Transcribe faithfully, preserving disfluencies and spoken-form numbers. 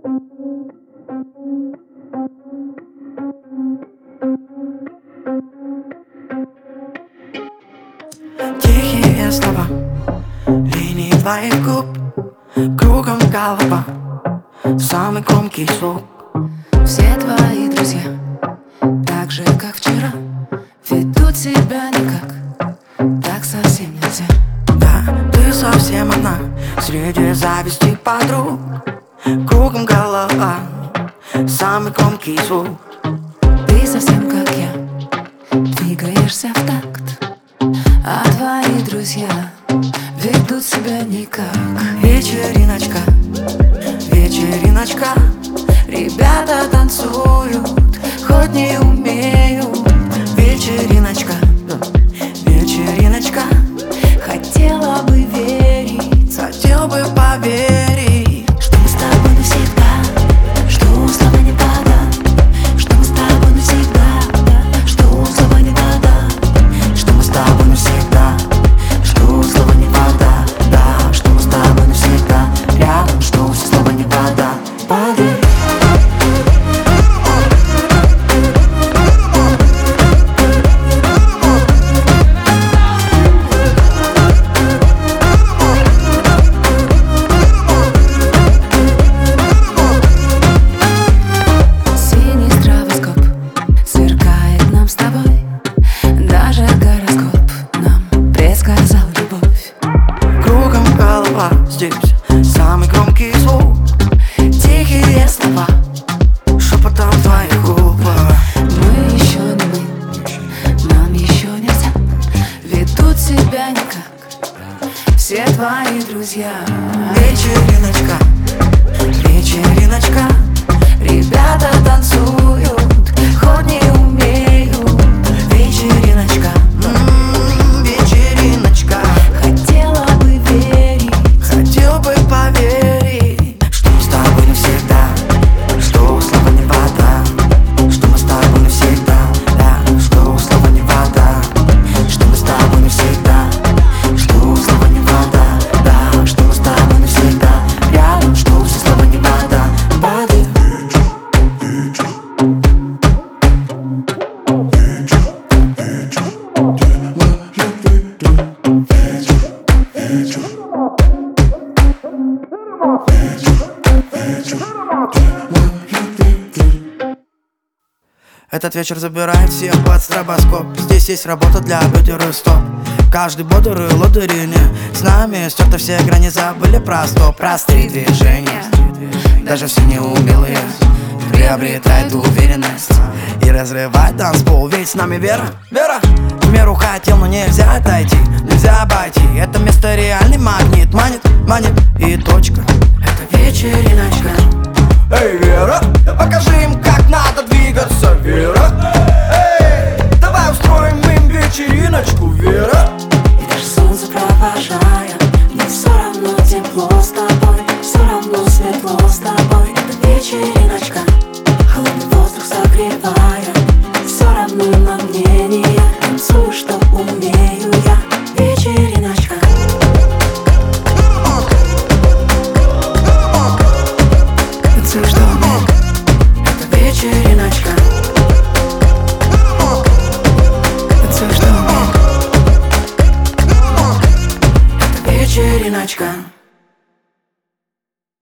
Тихие слова, линии твоих губ, кругом голова, самый громкий звук. Все твои друзья, так же как вчера, ведут себя никак, так совсем нельзя. Да, ты совсем одна среди зависти подруг, кругом голова, самый громкий звук. Ты совсем как я, двигаешься в такт, а твои друзья ведут себя никак. Вечериночка, вечериночка, ребята танцуют, хоть не умеют. Вечериночка, вечериночка, хотела бы верить, хотел бы поверить, что мы с тобой навсегда, что слова не вода, что мы с тобой навсегда, что слова не вода, что мы с тобой навсегда, что слова не вода, да, что мы с тобой навсегда рядом, что все слова не вода. Поверь. Здесь самый громкий звук, тихие слова, шепотом твоих губ. Мы еще не мы, нам еще нельзя, ведут себя никак все твои друзья. Вечериночка, вечериночка, ребята танцуют, хоть не умеют. Вечериночка, м-м, вечериночка, хотела бы верить, хотел бы поверить, что мы с тобой навсегда, что слова не вода, что мы с тобой навсегда, да, что слова не вода, что мы с тобой навсегда, что слова не вода, да, что мы с тобой навсегда рядом, что все слова не вода. Воды. Этот вечер забирает всех под стробоскоп. Здесь есть работа для бедер и стоп. Каждый бодрый лодыри не с нами. Стерты все грани, забыли про стоп. Простые движения, даже все неумелые приобретает уверенность и разрывает танцпол. Ведь с нами вера, вера. В меру хотел, но нельзя отойти, нельзя обойти. Это место реальный магнит, манит, манит и точка. Это вечериночка. Эй, Вера, покажи им, как надо двигаться, Вера. Эй, давай устроим им вечериночку, Вера. И даже солнце провожая, мне все равно тепло с тобой, все равно светло с тобой.